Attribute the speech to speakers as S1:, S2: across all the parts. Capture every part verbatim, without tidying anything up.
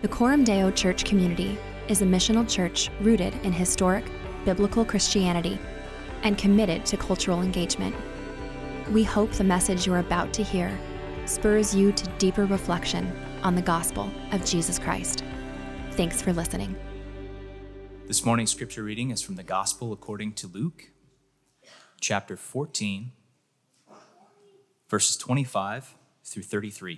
S1: The Coram Deo Church community is a missional church rooted in historic, biblical Christianity and committed to cultural engagement. We hope the message you're about to hear spurs you to deeper reflection on the gospel of Jesus Christ. Thanks for listening.
S2: This morning's scripture reading is from the Gospel according to Luke, chapter fourteen, verses twenty-five through thirty-three.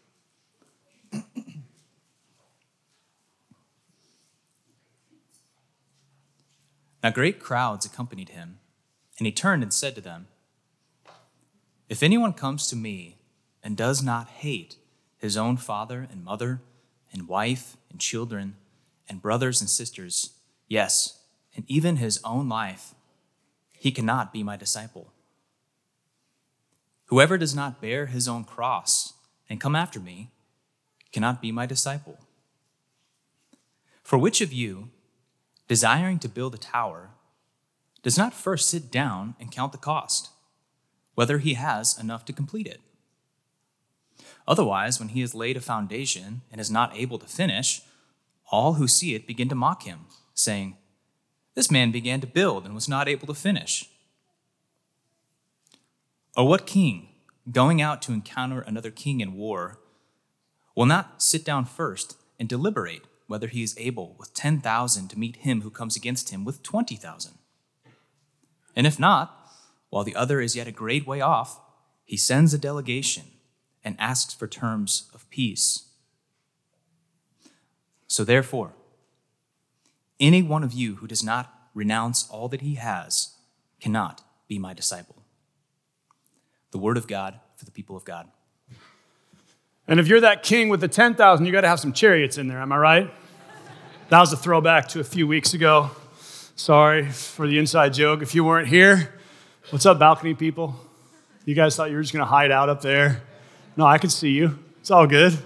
S2: Now great crowds accompanied him, and he turned and said to them, "If anyone comes to me and does not hate his own father and mother and wife and children and brothers and sisters, yes, and even his own life, he cannot be my disciple. Whoever does not bear his own cross and come after me cannot be my disciple. For which of you, desiring to build a tower, does not first sit down and count the cost, whether he has enough to complete it? Otherwise, when he has laid a foundation and is not able to finish, all who see it begin to mock him, saying, 'This man began to build and was not able to finish.' Or what king, going out to encounter another king in war, will not sit down first and deliberate whether he is able with ten thousand to meet him who comes against him with twenty thousand? And if not, while the other is yet a great way off, he sends a delegation and asks for terms of peace. So therefore, any one of you who does not renounce all that he has cannot be my disciple." The word of God for the people of God.
S3: And if you're that king with the ten thousand, you got to have some chariots in there, am I right? That was a throwback to a few weeks ago. Sorry for the inside joke. If you weren't here, what's up, balcony people? You guys thought you were just going to hide out up there? No, I can see you. It's all good.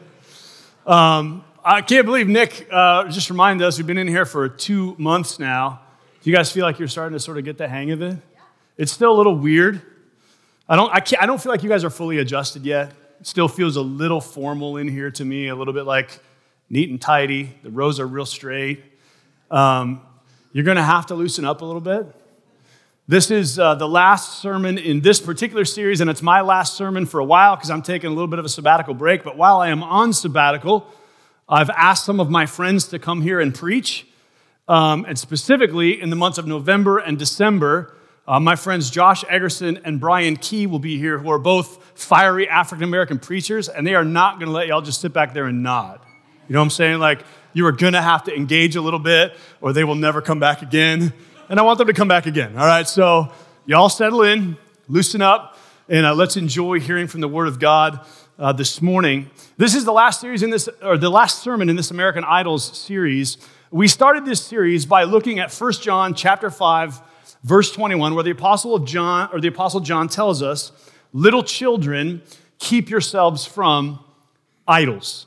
S3: Um, I can't believe Nick uh, just reminded us, we've been in here for two months now. Do you guys feel like you're starting to sort of get the hang of it? Yeah. It's still a little weird. I don't, I, can't, I don't feel like you guys are fully adjusted yet. It still feels a little formal in here to me, a little bit like neat and tidy. The rows are real straight. Um, you're going to have to loosen up a little bit. This is uh, the last sermon in this particular series, and it's my last sermon for a while because I'm taking a little bit of a sabbatical break. But while I am on sabbatical, I've asked some of my friends to come here and preach. Um, and specifically, in the months of November and December, uh, my friends Josh Eggerson and Brian Key will be here, who are both fiery African-American preachers, and they are not going to let y'all just sit back there and nod. You know what I'm saying? Like, you are going to have to engage a little bit, or they will never come back again. And I want them to come back again, all right? So y'all settle in, loosen up, and uh, let's enjoy hearing from the Word of God uh, this morning. This is the last series in this, or the last sermon in this American Idols series. We started this series by looking at First John chapter five, verse twenty-one, where the Apostle of John, or the Apostle John tells us, "Little children, keep yourselves from idols."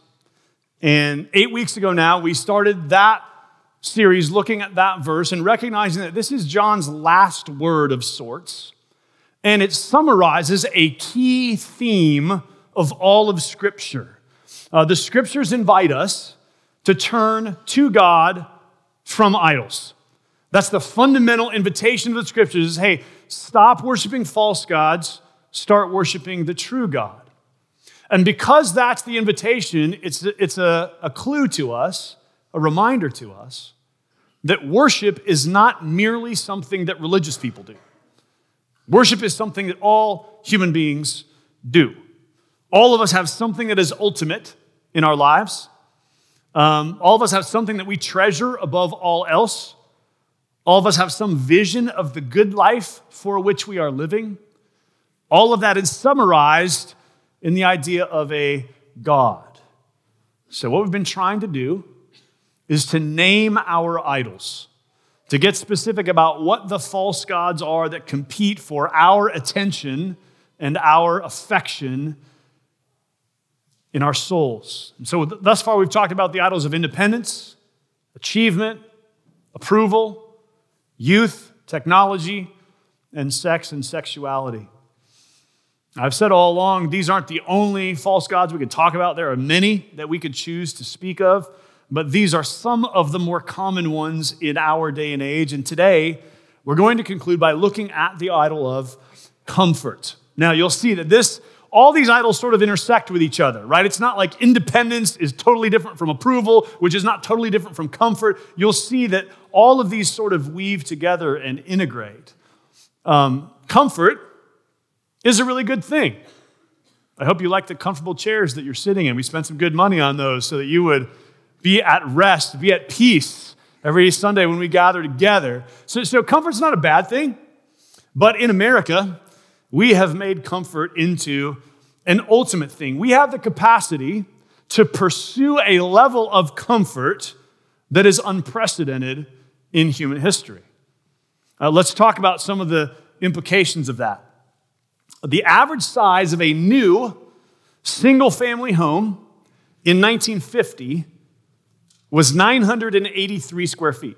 S3: And eight weeks ago now, we started that series looking at that verse and recognizing that this is John's last word of sorts. And it summarizes a key theme of all of Scripture. Uh, the Scriptures invite us to turn to God from idols. That's the fundamental invitation of the Scriptures is, hey, stop worshiping false gods, start worshiping the true God. And because that's the invitation, it's, it's a, a clue to us, a reminder to us, that worship is not merely something that religious people do. Worship is something that all human beings do. All of us have something that is ultimate in our lives. Um, all of us have something that we treasure above all else. All of us have some vision of the good life for which we are living. All of that is summarized in the idea of a God. So what we've been trying to do is to name our idols, to get specific about what the false gods are that compete for our attention and our affection in our souls. And so thus far we've talked about the idols of independence, achievement, approval, youth, technology, and sex and sexuality. I've said all along, these aren't the only false gods we could talk about. There are many that we could choose to speak of. but these are some of the more common ones in our day and age. And today, we're going to conclude by looking at the idol of comfort. Now, you'll see that this, all these idols sort of intersect with each other, right? It's not like independence is totally different from approval, which is not totally different from comfort. You'll see that all of these sort of weave together and integrate. Um, comfort is a really good thing. I hope you like the comfortable chairs that you're sitting in. We spent some good money on those so that you would be at rest, be at peace every Sunday when we gather together. So, so comfort's not a bad thing, but in America, we have made comfort into an ultimate thing. We have the capacity to pursue a level of comfort that is unprecedented in human history. Uh, let's talk about some of the implications of that. The average size of a new single-family home in nineteen fifty was nine hundred eighty-three square feet.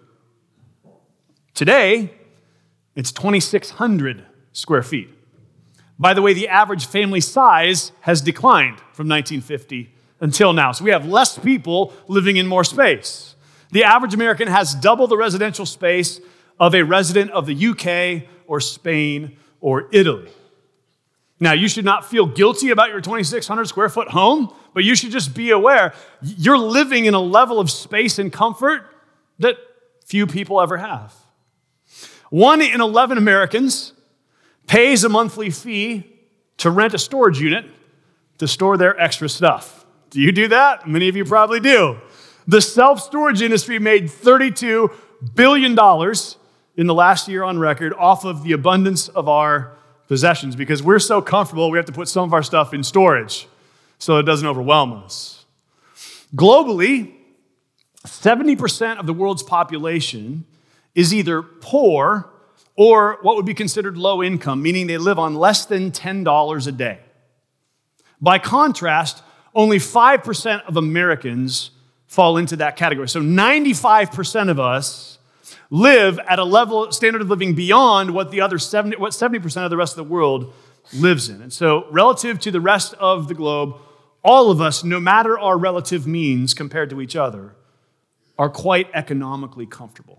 S3: Today, it's twenty-six hundred square feet. By the way, the average family size has declined from nineteen fifty until now. So we have less people living in more space. The average American has double the residential space of a resident of the U K or Spain or Italy. Now, you should not feel guilty about your twenty-six hundred square foot home, but you should just be aware you're living in a level of space and comfort that few people ever have. One in eleven Americans pays a monthly fee to rent a storage unit to store their extra stuff. Do you do that? Many of you probably do. The self-storage industry made thirty-two billion dollars in the last year on record off of the abundance of our possessions because we're so comfortable we have to put some of our stuff in storage so it doesn't overwhelm us. Globally, seventy percent of the world's population is either poor or what would be considered low income, meaning they live on less than ten dollars a day. By contrast, only five percent of Americans fall into that category. So ninety-five percent of us live at a level, standard of living beyond what the other seventy, what seventy percent of the rest of the world lives in. And so relative to the rest of the globe, all of us, no matter our relative means compared to each other, are quite economically comfortable.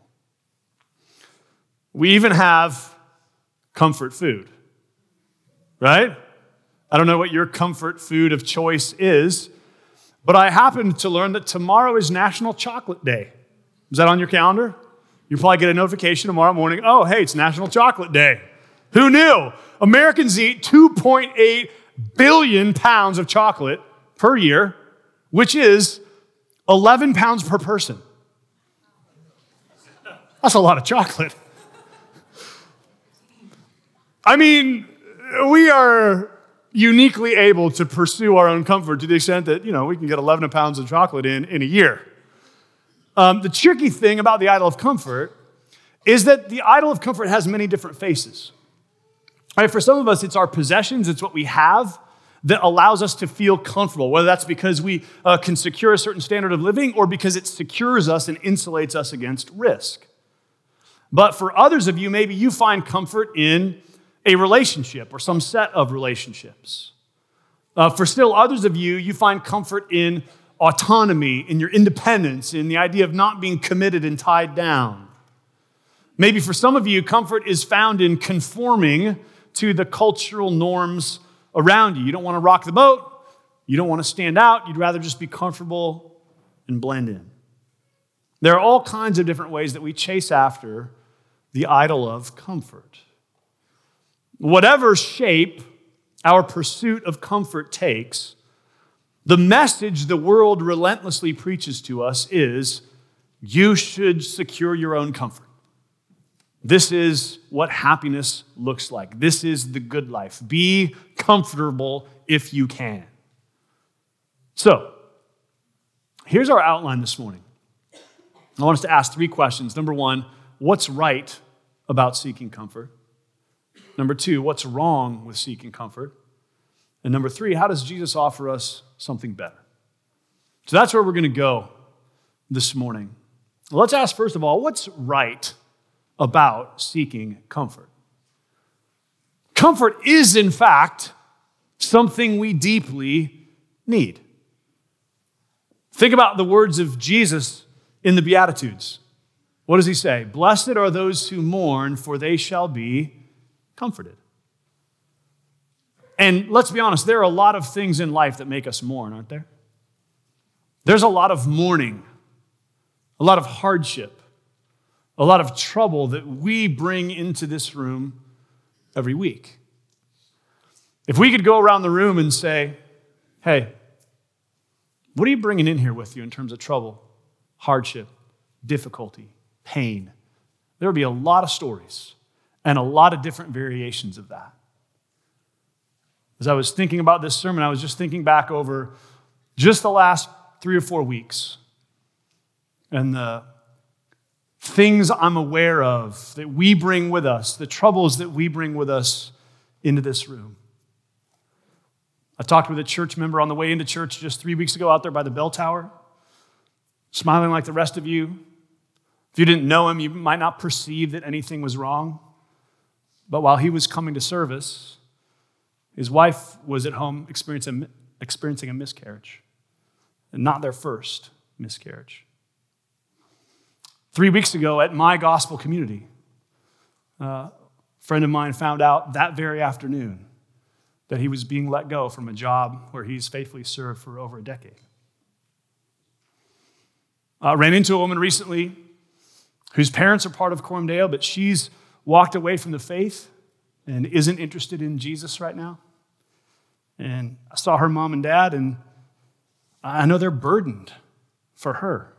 S3: We even have comfort food, right? I don't know what your comfort food of choice is, but I happened to learn that tomorrow is National Chocolate Day. Is that on your calendar? You'll probably get a notification tomorrow morning, oh, hey, it's National Chocolate Day. Who knew? Americans eat two point eight billion pounds of chocolate per year, which is eleven pounds per person. That's a lot of chocolate. I mean, we are uniquely able to pursue our own comfort to the extent that, you know, we can get eleven pounds of chocolate in in a year. Um, the tricky thing about the idol of comfort is that the idol of comfort has many different faces. All right, for some of us, it's our possessions, it's what we have that allows us to feel comfortable, whether that's because we uh, can secure a certain standard of living or because it secures us and insulates us against risk. But for others of you, maybe you find comfort in a relationship or some set of relationships. Uh, for still others of you, you find comfort in autonomy, in your independence, in the idea of not being committed and tied down. Maybe for some of you, comfort is found in conforming to the cultural norms around you. You don't want to rock the boat. You don't want to stand out. You'd rather just be comfortable and blend in. There are all kinds of different ways that we chase after the idol of comfort. Whatever shape our pursuit of comfort takes, the message the world relentlessly preaches to us is, you should secure your own comfort. This is what happiness looks like. This is the good life. Be comfortable if you can. So, here's our outline this morning. I want us to ask three questions. Number one, what's right about seeking comfort? Number two, what's wrong with seeking comfort? And number three, how does Jesus offer us something better? So that's where we're going to go this morning. Let's ask, first of all, what's right about seeking comfort? Comfort is, in fact, something we deeply need. Think about the words of Jesus in the Beatitudes. What does he say? Blessed are those who mourn, for they shall be comforted. And let's be honest, there are a lot of things in life that make us mourn, aren't there? There's a lot of mourning, a lot of hardship, a lot of trouble that we bring into this room every week. If we could go around the room and say, hey, what are you bringing in here with you in terms of trouble, hardship, difficulty, pain? There would be a lot of stories and a lot of different variations of that. As I was thinking about this sermon, I was just thinking back over just the last three or four weeks and the things I'm aware of that we bring with us, the troubles that we bring with us into this room. I talked with a church member on the way into church just three weeks ago out there by the bell tower, smiling like the rest of you. If you didn't know him, you might not perceive that anything was wrong. But while he was coming to service, his wife was at home experiencing, experiencing a miscarriage, and not their first miscarriage. Three weeks ago at my gospel community, a friend of mine found out that very afternoon that he was being let go from a job where he's faithfully served for over a decade. I ran into a woman recently whose parents are part of Coram Deo, but she's walked away from the faith and isn't interested in Jesus right now. And I saw her mom and dad, and I know they're burdened for her.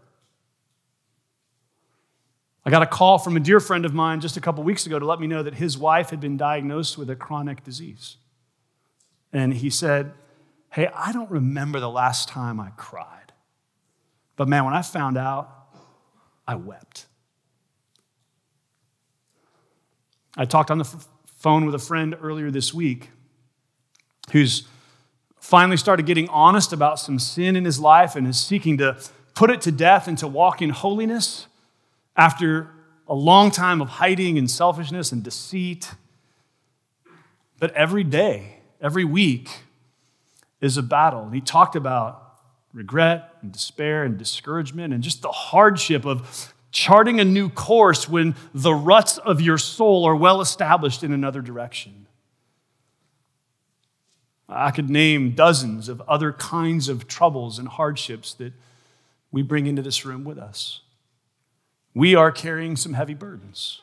S3: I got a call from a dear friend of mine just a couple weeks ago to let me know that his wife had been diagnosed with a chronic disease. And he said, hey, I don't remember the last time I cried. But man, when I found out, I wept. I talked on the f- phone with a friend earlier this week who's finally started getting honest about some sin in his life and is seeking to put it to death and to walk in holiness after a long time of hiding and selfishness and deceit. But every day, every week is a battle. And he talked about regret and despair and discouragement and just the hardship of charting a new course when the ruts of your soul are well established in another direction. I could name dozens of other kinds of troubles and hardships that we bring into this room with us. We are carrying some heavy burdens.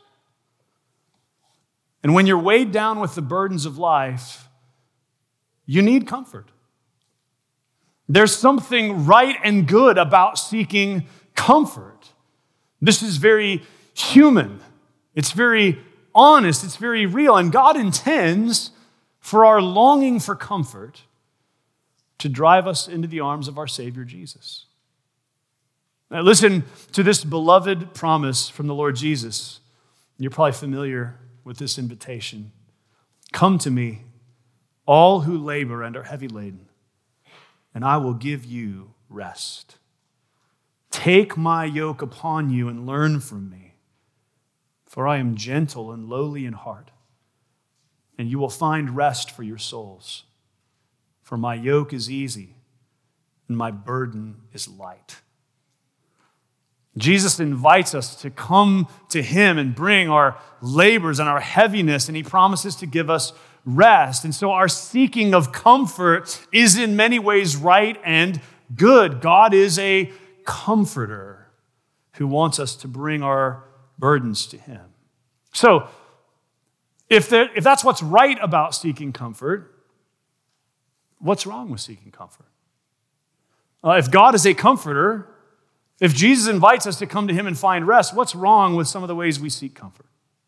S3: And when you're weighed down with the burdens of life, you need comfort. There's something right and good about seeking comfort. This is very human. It's very honest. It's very real. And God intends for our longing for comfort to drive us into the arms of our Savior Jesus. Now listen to this beloved promise from the Lord Jesus. You're probably familiar with this invitation. Come to me, all who labor and are heavy laden, and I will give you rest. Take my yoke upon you and learn from me, for I am gentle and lowly in heart, and you will find rest for your souls. For my yoke is easy, and my burden is light. Jesus invites us to come to him and bring our labors and our heaviness, and he promises to give us rest. And so our seeking of comfort is in many ways right and good. God is a comforter who wants us to bring our burdens to him. So if, there, if that's what's right about seeking comfort, what's wrong with seeking comfort? Uh, if God is a comforter, if Jesus invites us to come to him and find rest, what's wrong with some of the ways we seek comfort?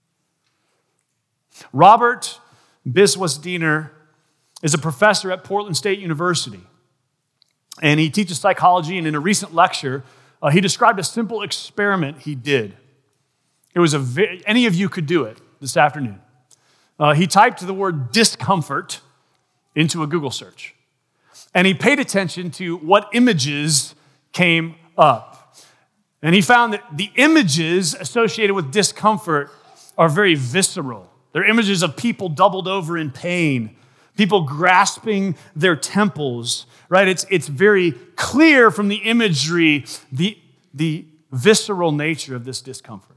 S3: Robert Biswas-Diener is a professor at Portland State University, and he teaches psychology, and in a recent lecture, uh, he described a simple experiment he did. It was a vi- any of you could do it this afternoon. Uh, he typed the word discomfort into a Google search, and he paid attention to what images came up. And he found that the images associated with discomfort are very visceral. They're images of people doubled over in pain, people grasping their temples, right? It's, it's very clear from the imagery, the, the visceral nature of this discomfort.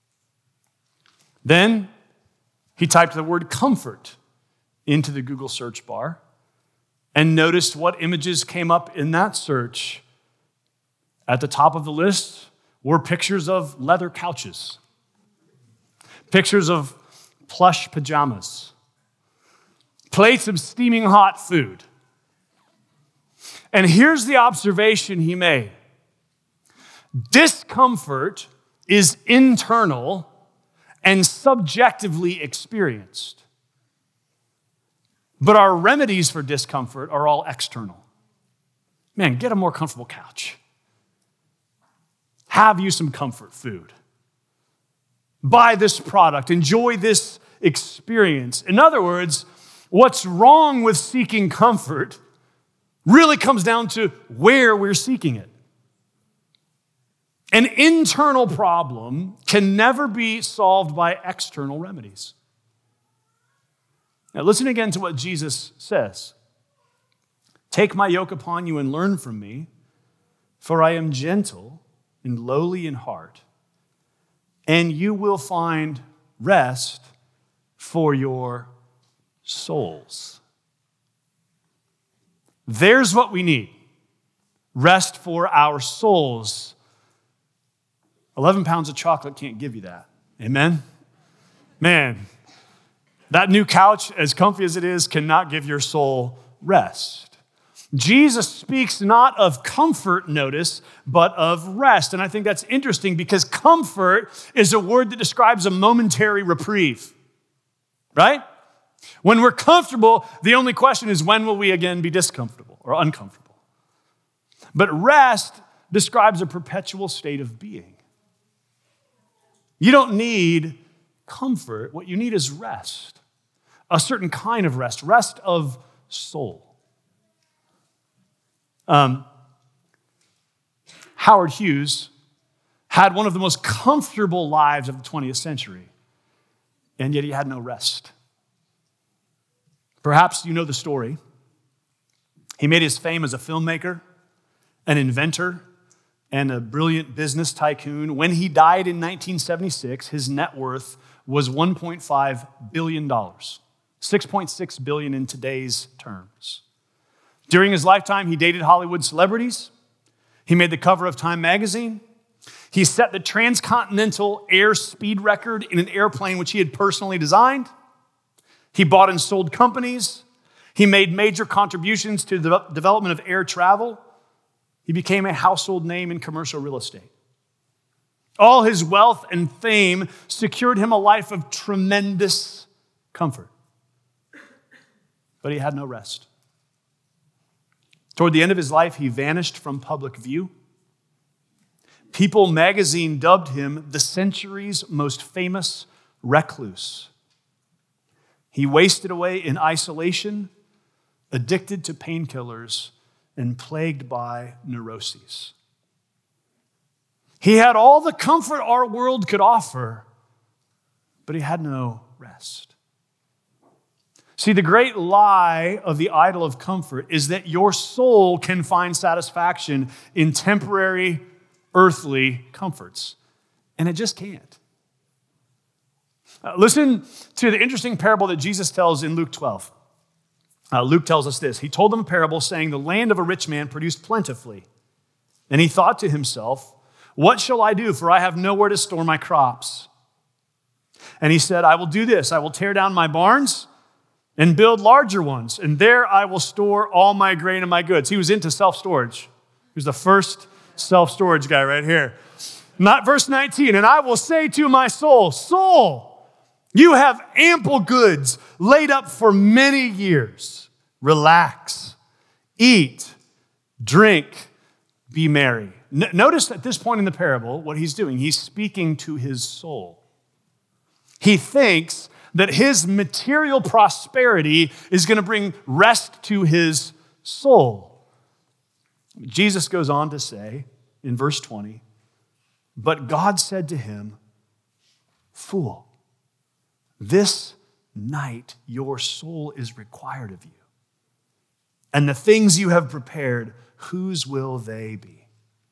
S3: Then he typed the word comfort into the Google search bar and noticed what images came up in that search. At the top of the list were pictures of leather couches, pictures of plush pajamas, plates of steaming hot food. And here's the observation he made. Discomfort is internal and subjectively experienced. But our remedies for discomfort are all external. Man, get a more comfortable couch. Have you some comfort food. Buy this product. Enjoy this experience. In other words, what's wrong with seeking comfort really comes down to where we're seeking it. An internal problem can never be solved by external remedies. Now listen again to what Jesus says. Take my yoke upon you and learn from me, for I am gentle and lowly in heart, and you will find rest for your souls. There's what we need. Rest for our souls. eleven pounds of chocolate can't give you that. Amen? Man, that new couch, as comfy as it is, cannot give your soul rest. Jesus speaks not of comfort, notice, but of rest. And I think that's interesting because comfort is a word that describes a momentary reprieve, right? When we're comfortable, the only question is when will we again be discomfortable or uncomfortable? But rest describes a perpetual state of being. You don't need comfort. What you need is rest, a certain kind of rest, rest of soul. Um, Howard Hughes had one of the most comfortable lives of the twentieth century, and yet he had no rest. Perhaps you know the story. He made his fame as a filmmaker, an inventor, and a brilliant business tycoon. When he died in nineteen seventy-six, his net worth was one point five billion dollars, six point six billion dollars in today's terms. During his lifetime, he dated Hollywood celebrities. He made the cover of Time magazine. He set the transcontinental air speed record in an airplane which he had personally designed. He bought and sold companies. He made major contributions to the development of air travel. He became a household name in commercial real estate. All his wealth and fame secured him a life of tremendous comfort. But he had no rest. Toward the end of his life, he vanished from public view. People magazine dubbed him the century's most famous recluse. He wasted away in isolation, addicted to painkillers, and plagued by neuroses. He had all the comfort our world could offer, but he had no rest. See, the great lie of the idol of comfort is that your soul can find satisfaction in temporary, earthly comforts, and it just can't. Uh, listen to the interesting parable that Jesus tells in Luke twelve. Uh, Luke tells us this. He told them a parable saying, the land of a rich man produced plentifully. And he thought to himself, what shall I do? For I have nowhere to store my crops. And he said, I will do this. I will tear down my barns and build larger ones. And there I will store all my grain and my goods. He was into self-storage. He was the first self-storage guy right here. Not verse nineteen. And I will say to my soul, soul, you have ample goods laid up for many years. Relax, eat, drink, be merry. N- notice at this point in the parable what he's doing. He's speaking to his soul. He thinks that his material prosperity is going to bring rest to his soul. Jesus goes on to say in verse twenty, but God said to him, fool, this night your soul is required of you. And the things you have prepared, whose will they be?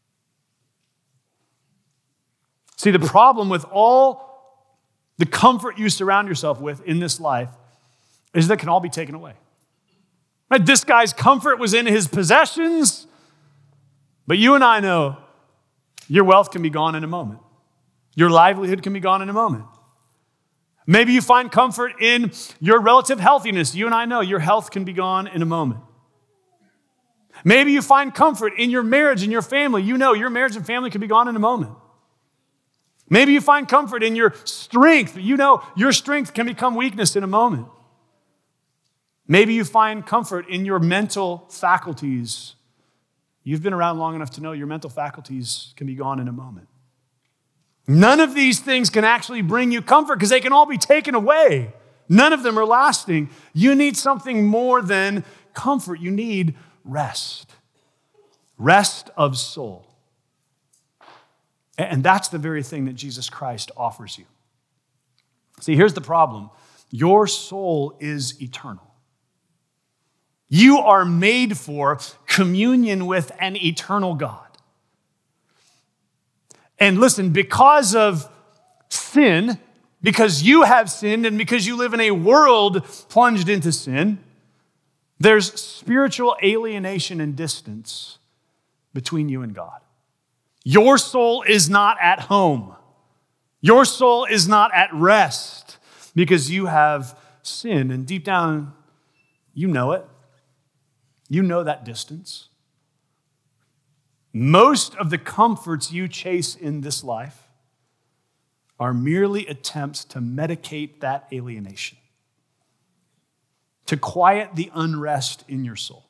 S3: See, the problem with all the comfort you surround yourself with in this life is that it can all be taken away. Right? This guy's comfort was in his possessions, but you and I know your wealth can be gone in a moment. Your livelihood can be gone in a moment. Maybe you find comfort in your relative healthiness. You and I know your health can be gone in a moment. Maybe you find comfort in your marriage and your family. You know your marriage and family can be gone in a moment. Maybe you find comfort in your strength. You know your strength can become weakness in a moment. Maybe you find comfort in your mental faculties. You've been around long enough to know your mental faculties can be gone in a moment. None of these things can actually bring you comfort because they can all be taken away. None of them are lasting. You need something more than comfort. You need rest. Rest of soul. And that's the very thing that Jesus Christ offers you. See, here's the problem. Your soul is eternal. You are made for communion with an eternal God. And listen, because of sin, because you have sinned and because you live in a world plunged into sin, there's spiritual alienation and distance between you and God. Your soul is not at home. Your soul is not at rest because you have sinned. And deep down, you know it. You know that distance. Most of the comforts you chase in this life are merely attempts to medicate that alienation, to quiet the unrest in your soul.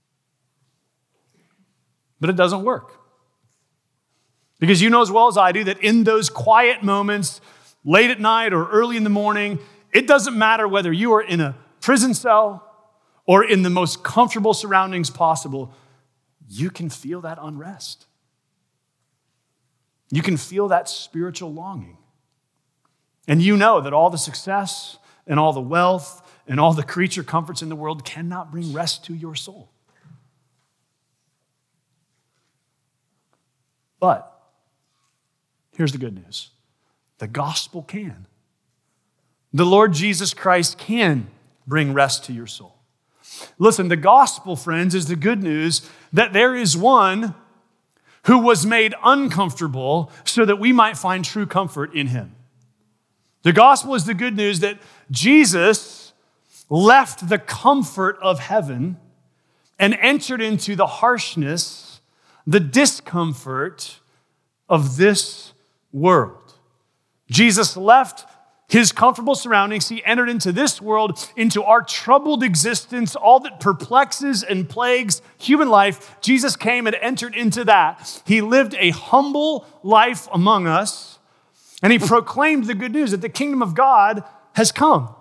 S3: But it doesn't work. Because you know as well as I do that in those quiet moments, late at night or early in the morning, it doesn't matter whether you are in a prison cell or in the most comfortable surroundings possible, you can feel that unrest. You can feel that spiritual longing. And you know that all the success and all the wealth and all the creature comforts in the world cannot bring rest to your soul. But here's the good news. The gospel can. The Lord Jesus Christ can bring rest to your soul. Listen, the gospel, friends, is the good news that there is one who was made uncomfortable so that we might find true comfort in him. The gospel is the good news that Jesus left the comfort of heaven and entered into the harshness, the discomfort of this world. Jesus left his comfortable surroundings. He entered into this world, into our troubled existence, all that perplexes and plagues human life. Jesus came and entered into that. He lived a humble life among us, and he proclaimed the good news that the kingdom of God has come.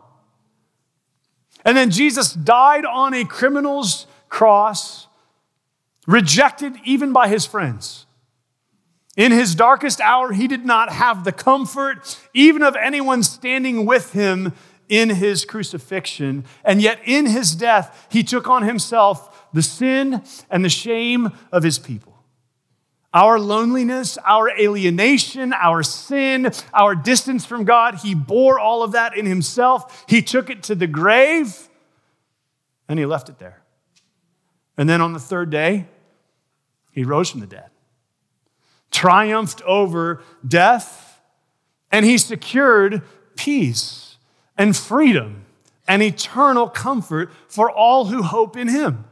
S3: And then Jesus died on a criminal's cross, rejected even by his friends. In his darkest hour, he did not have the comfort even of anyone standing with him in his crucifixion. And yet in his death, he took on himself the sin and the shame of his people. Our loneliness, our alienation, our sin, our distance from God, he bore all of that in himself. He took it to the grave and he left it there. And then on the third day, he rose from the dead, triumphed over death, and he secured peace and freedom and eternal comfort for all who hope in him.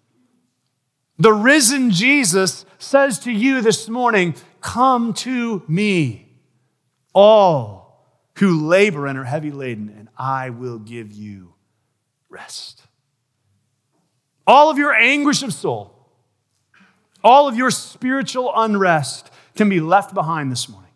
S3: The risen Jesus says to you this morning, come to me, all who labor and are heavy laden, and I will give you rest. All of your anguish of soul, all of your spiritual unrest can be left behind this morning.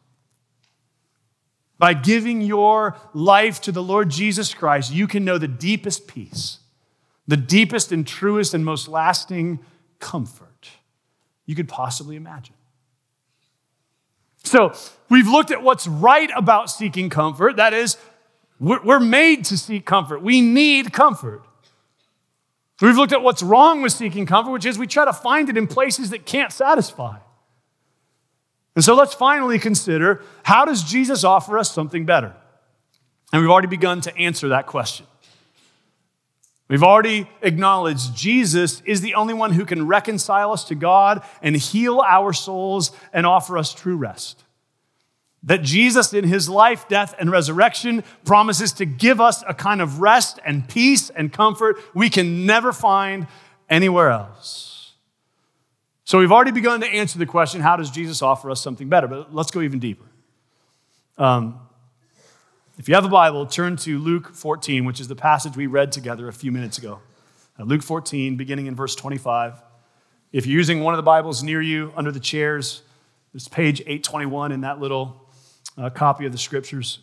S3: By giving your life to the Lord Jesus Christ, you can know the deepest peace, the deepest and truest and most lasting comfort you could possibly imagine. So, we've looked at what's right about seeking comfort. That is, We're made to seek comfort. We need comfort. We've looked at what's wrong with seeking comfort, which is we try to find it in places that can't satisfy. And so let's finally consider, how does Jesus offer us something better? And we've already begun to answer that question. We've already acknowledged Jesus is the only one who can reconcile us to God and heal our souls and offer us true rest. That Jesus in his life, death, and resurrection promises to give us a kind of rest and peace and comfort we can never find anywhere else. So we've already begun to answer the question, how does Jesus offer us something better? But let's go even deeper. Um, if you have a Bible, turn to Luke fourteen, which is the passage we read together a few minutes ago. Uh, Luke fourteen, beginning in verse twenty-five. If you're using one of the Bibles near you, under the chairs, there's page eight twenty-one in that little uh, copy of the scriptures.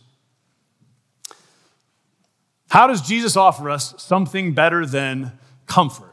S3: How does Jesus offer us something better than comfort?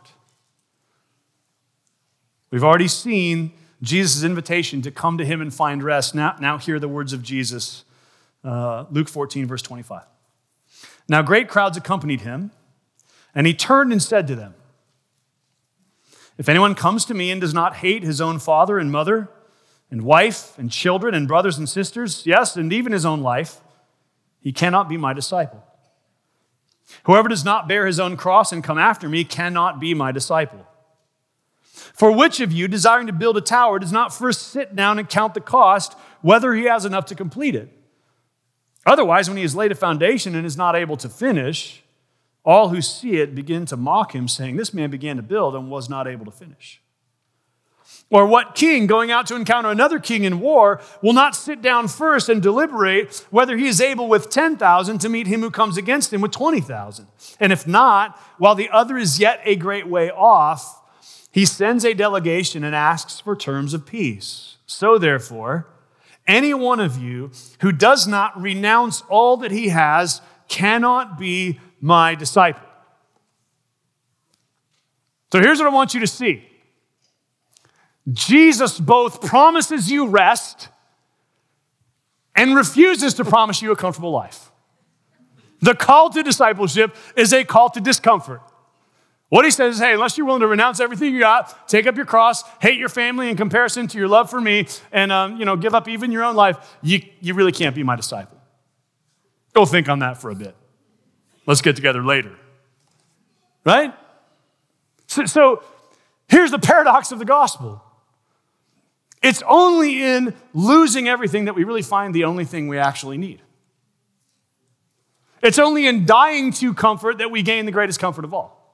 S3: We've already seen Jesus' invitation to come to him and find rest. Now, now hear the words of Jesus. Uh, Luke fourteen, verse twenty-five. Now great crowds accompanied him, and he turned and said to them, if anyone comes to me and does not hate his own father and mother and wife and children and brothers and sisters, yes, and even his own life, he cannot be my disciple. Whoever does not bear his own cross and come after me cannot be my disciple. For which of you, desiring to build a tower, does not first sit down and count the cost, whether he has enough to complete it? Otherwise, when he has laid a foundation and is not able to finish, all who see it begin to mock him, saying, this man began to build and was not able to finish. Or what king, going out to encounter another king in war, will not sit down first and deliberate whether he is able with ten thousand to meet him who comes against him with twenty thousand? And if not, while the other is yet a great way off, he sends a delegation and asks for terms of peace. So therefore, any one of you who does not renounce all that he has cannot be my disciple. So here's what I want you to see. Jesus both promises you rest and refuses to promise you a comfortable life. The call to discipleship is a call to discomfort. What he says is, hey, unless you're willing to renounce everything you got, take up your cross, hate your family in comparison to your love for me, and um, you know, give up even your own life, you, you really can't be my disciple. Go think on that for a bit. Let's get together later. Right? So, so here's the paradox of the gospel. It's only in losing everything that we really find the only thing we actually need. It's only in dying to comfort that we gain the greatest comfort of all.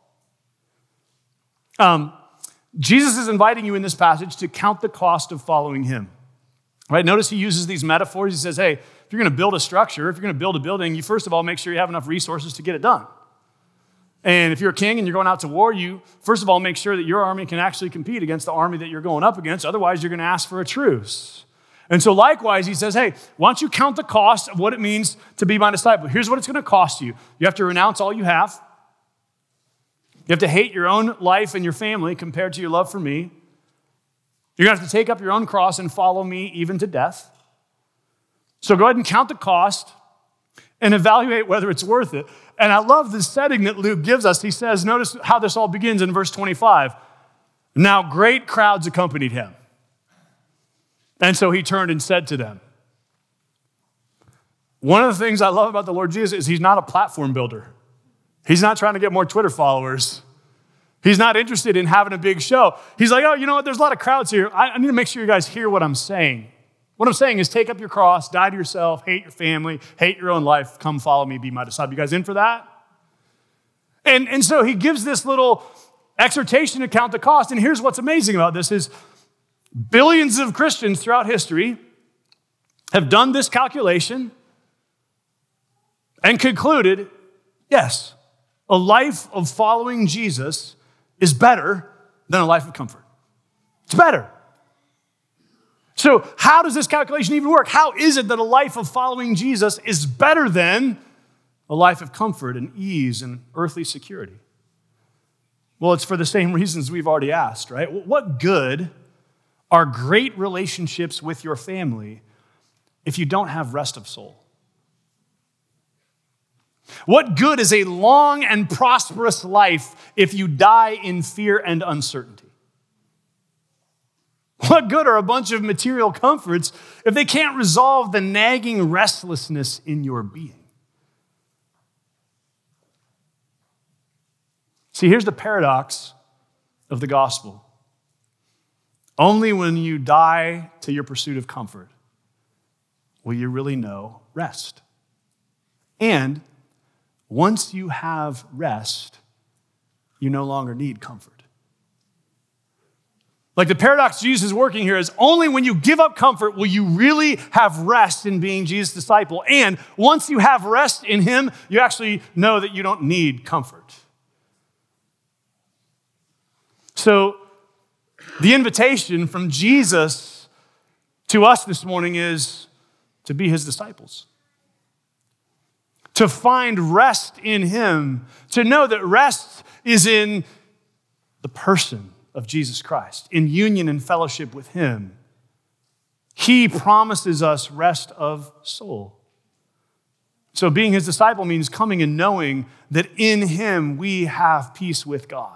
S3: Um, Jesus is inviting you in this passage to count the cost of following him. Right? Notice he uses these metaphors. He says, hey, if you're going to build a structure, if you're going to build a building, you first of all make sure you have enough resources to get it done. And if you're a king and you're going out to war, you first of all make sure that your army can actually compete against the army that you're going up against. Otherwise, you're going to ask for a truce. And so likewise, he says, hey, why don't you count the cost of what it means to be my disciple? Here's what it's going to cost you. You have to renounce all you have. You have to hate your own life and your family compared to your love for me. You're going to have to take up your own cross and follow me even to death. So go ahead and count the cost and evaluate whether it's worth it. And I love the setting that Luke gives us. He says, notice how this all begins in verse twenty-five. Now great crowds accompanied him. And so he turned and said to them. One of the things I love about the Lord Jesus is he's not a platform builder. He's not trying to get more Twitter followers. He's not interested in having a big show. He's like, oh, you know what? There's a lot of crowds here. I, I need to make sure you guys hear what I'm saying. What I'm saying is take up your cross, die to yourself, hate your family, hate your own life, come follow me, be my disciple. You guys in for that? And, and so he gives this little exhortation to count the cost. And here's what's amazing about this is billions of Christians throughout history have done this calculation and concluded, yes, a life of following Jesus is better than a life of comfort. It's better. So how does this calculation even work? How is it that a life of following Jesus is better than a life of comfort and ease and earthly security? Well, it's for the same reasons we've already asked, right? What good are great relationships with your family if you don't have rest of soul? What good is a long and prosperous life if you die in fear and uncertainty? What good are a bunch of material comforts if they can't resolve the nagging restlessness in your being? See, here's the paradox of the gospel. Only when you die to your pursuit of comfort will you really know rest. And once you have rest, you no longer need comfort. Like the paradox Jesus is working here is only when you give up comfort will you really have rest in being Jesus' disciple. And once you have rest in him, you actually know that you don't need comfort. So the invitation from Jesus to us this morning is to be his disciples. To find rest in him. To know that rest is in the person of Jesus Christ, in union and fellowship with him. He promises us rest of soul. So being his disciple means coming and knowing that in him we have peace with God.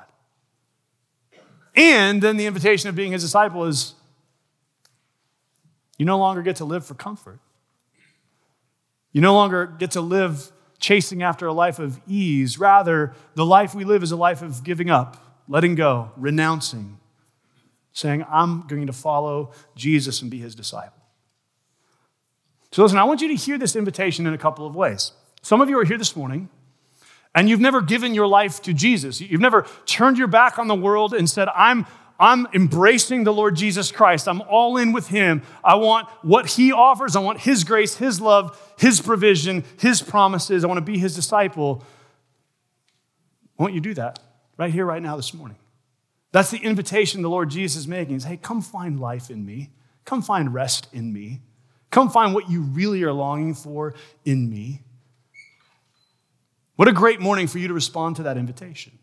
S3: And then the invitation of being his disciple is you no longer get to live for comfort. You no longer get to live chasing after a life of ease. Rather, the life we live is a life of giving up, letting go, renouncing, saying, I'm going to follow Jesus and be his disciple. So listen, I want you to hear this invitation in a couple of ways. Some of you are here this morning, and you've never given your life to Jesus. You've never turned your back on the world and said, I'm, I'm embracing the Lord Jesus Christ. I'm all in with him. I want what he offers. I want his grace, his love, his provision, his promises. I want to be his disciple. Won't you do that right here, right now, this morning? That's the invitation the Lord Jesus is making. Is, hey, come find life in me. Come find rest in me. Come find what you really are longing for in me. What a great morning for you to respond to that invitation.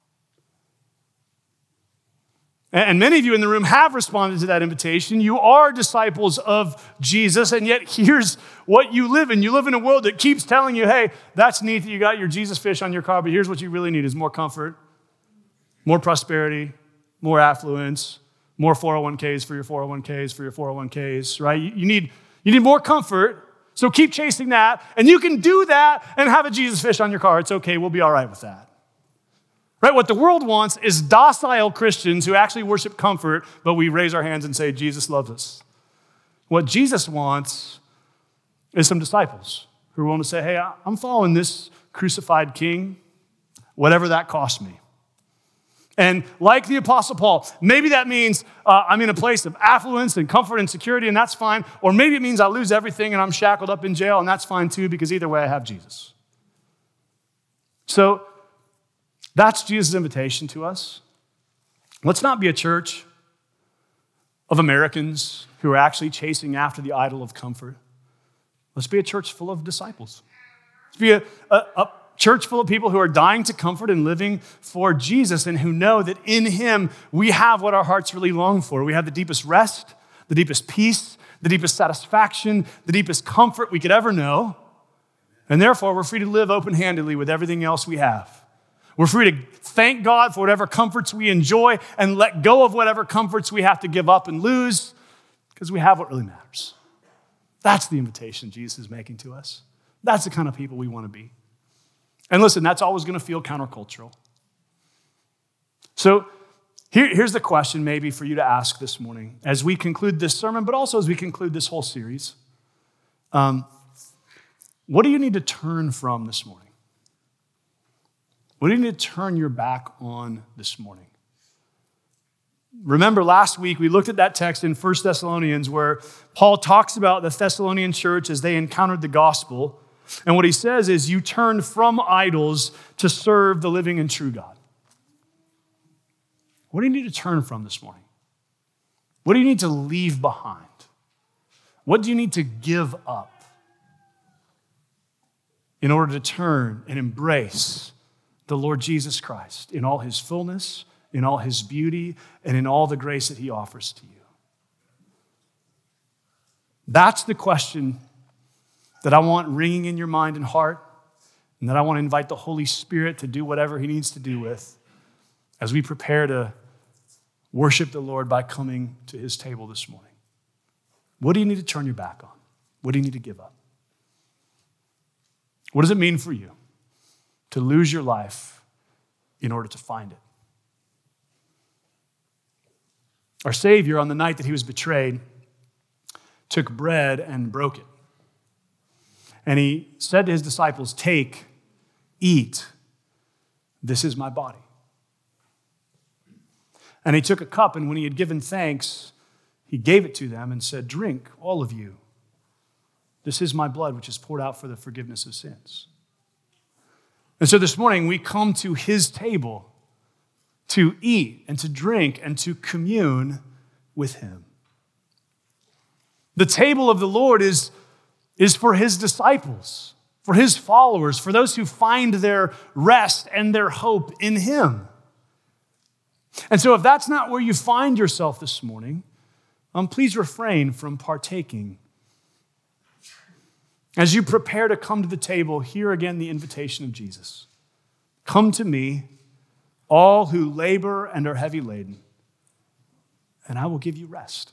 S3: And many of you in the room have responded to that invitation. You are disciples of Jesus, and yet here's what you live in. You live in a world that keeps telling you, hey, that's neat that you got your Jesus fish on your car, but here's what you really need is more comfort, more prosperity, more affluence, more four oh one k's for your four oh one k's for your four oh one k's, right? You need, you need more comfort. So keep chasing that, and you can do that and have a Jesus fish on your car. It's okay, we'll be all right with that. Right? What the world wants is docile Christians who actually worship comfort, but we raise our hands and say, Jesus loves us. What Jesus wants is some disciples who are willing to say, hey, I'm following this crucified king, whatever that costs me. And like the Apostle Paul, maybe that means uh, I'm in a place of affluence and comfort and security, and that's fine. Or maybe it means I lose everything and I'm shackled up in jail, and that's fine too, because either way I have Jesus. So that's Jesus' invitation to us. Let's not be a church of Americans who are actually chasing after the idol of comfort. Let's be a church full of disciples. Let's be a, a, a church full of people who are dying to comfort and living for Jesus, and who know that in him we have what our hearts really long for. We have the deepest rest, the deepest peace, the deepest satisfaction, the deepest comfort we could ever know. And therefore, we're free to live open-handedly with everything else we have. We're free to thank God for whatever comforts we enjoy and let go of whatever comforts we have to give up and lose, because we have what really matters. That's the invitation Jesus is making to us. That's the kind of people we want to be. And listen, that's always going to feel countercultural. So here, here's the question maybe for you to ask this morning as we conclude this sermon, but also as we conclude this whole series. Um, what do you need to turn from this morning? What do you need to turn your back on this morning? Remember last week we looked at that text in First Thessalonians where Paul talks about the Thessalonian church as they encountered the gospel. And what he says is you turn from idols to serve the living and true God. What do you need to turn from this morning? What do you need to leave behind? What do you need to give up in order to turn and embrace the Lord Jesus Christ in all his fullness, in all his beauty, and in all the grace that he offers to you? That's the question that I want ringing in your mind and heart and that I want to invite the Holy Spirit to do whatever he needs to do with as we prepare to worship the Lord by coming to his table this morning. What do you need to turn your back on? What do you need to give up? What does it mean for you to lose your life in order to find it? Our Savior, on the night that he was betrayed, took bread and broke it. And he said to his disciples, "Take, eat, this is my body." And he took a cup, and when he had given thanks, he gave it to them and said, "Drink, all of you. This is my blood, which is poured out for the forgiveness of sins." And so this morning, we come to his table to eat and to drink and to commune with him. The table of the Lord is, is for his disciples, for his followers, for those who find their rest and their hope in him. And so if that's not where you find yourself this morning, um, please refrain from partaking. As you prepare to come to the table, hear again the invitation of Jesus. "Come to me, all who labor and are heavy laden, and I will give you rest."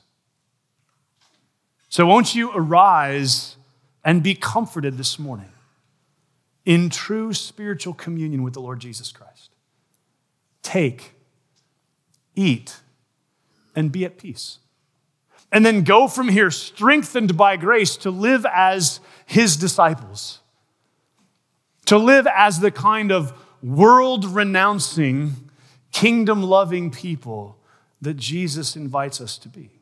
S3: So won't you arise and be comforted this morning in true spiritual communion with the Lord Jesus Christ. Take, eat, and be at peace. And then go from here strengthened by grace to live as his disciples, to live as the kind of world-renouncing, kingdom-loving people that Jesus invites us to be.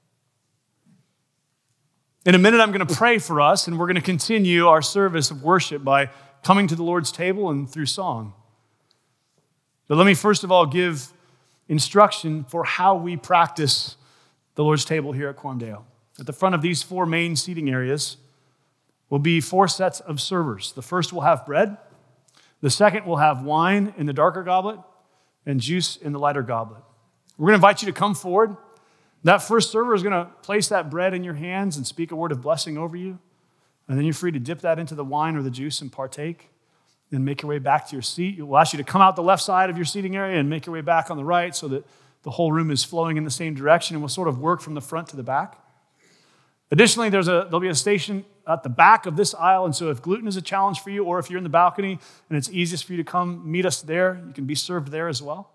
S3: In a minute, I'm going to pray for us, and we're going to continue our service of worship by coming to the Lord's table and through song. But let me first of all give instruction for how we practice the Lord's table here at Quorumdale. At the front of these four main seating areas will be four sets of servers. The first will have bread. The second will have wine in the darker goblet and juice in the lighter goblet. We're going to invite you to come forward. That first server is going to place that bread in your hands and speak a word of blessing over you. And then you're free to dip that into the wine or the juice and partake and make your way back to your seat. We'll ask you to come out the left side of your seating area and make your way back on the right so that the whole room is flowing in the same direction, and we'll sort of work from the front to the back. Additionally, there's a, there'll be a station at the back of this aisle, and so if gluten is a challenge for you, or if you're in the balcony and it's easiest for you to come meet us there, you can be served there as well.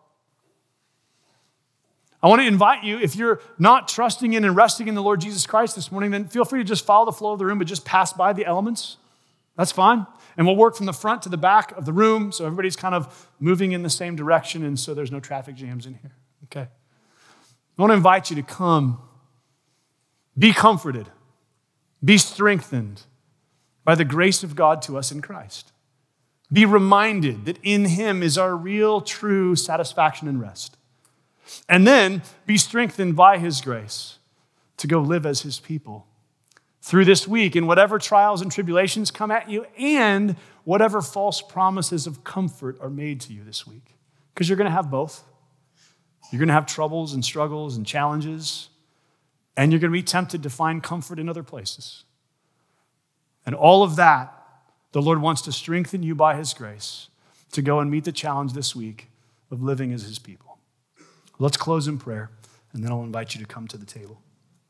S3: I want to invite you, if you're not trusting in and resting in the Lord Jesus Christ this morning, then feel free to just follow the flow of the room, but just pass by the elements. That's fine. And we'll work from the front to the back of the room, so everybody's kind of moving in the same direction, and so there's no traffic jams in here. Okay. I want to invite you to come, be comforted, be strengthened by the grace of God to us in Christ. Be reminded that in him is our real, true satisfaction and rest. And then be strengthened by his grace to go live as his people through this week in whatever trials and tribulations come at you and whatever false promises of comfort are made to you this week. Because you're going to have both. You're going to have troubles and struggles and challenges, and you're going to be tempted to find comfort in other places. And all of that, the Lord wants to strengthen you by his grace to go and meet the challenge this week of living as his people. Let's close in prayer, and then I'll invite you to come to the table.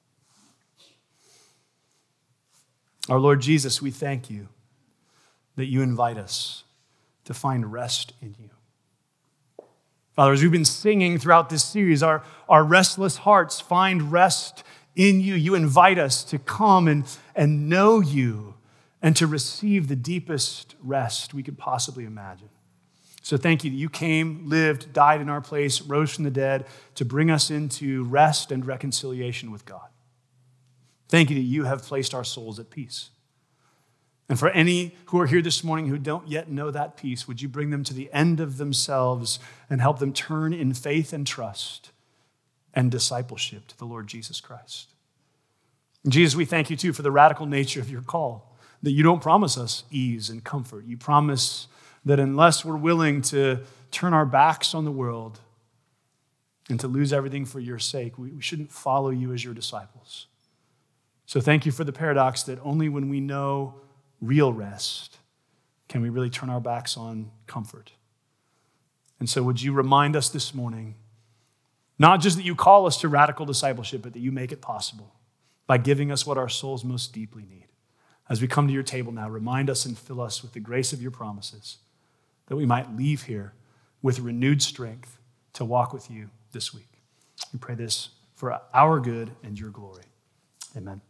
S3: Our Lord Jesus, we thank you that you invite us to find rest in you. Father, as we've been singing throughout this series, our, our restless hearts find rest in you. You invite us to come and, and know you and to receive the deepest rest we could possibly imagine. So thank you that you came, lived, died in our place, rose from the dead to bring us into rest and reconciliation with God. Thank you that you have placed our souls at peace. And for any who are here this morning who don't yet know that peace, would you bring them to the end of themselves and help them turn in faith and trust and discipleship to the Lord Jesus Christ. And Jesus, we thank you too for the radical nature of your call, that you don't promise us ease and comfort. You promise that unless we're willing to turn our backs on the world and to lose everything for your sake, we, we shouldn't follow you as your disciples. So thank you for the paradox that only when we know real rest can we really turn our backs on comfort? And so would you remind us this morning, not just that you call us to radical discipleship, but that you make it possible by giving us what our souls most deeply need. As we come to your table now, remind us and fill us with the grace of your promises, that we might leave here with renewed strength to walk with you this week. We pray this for our good and your glory. Amen.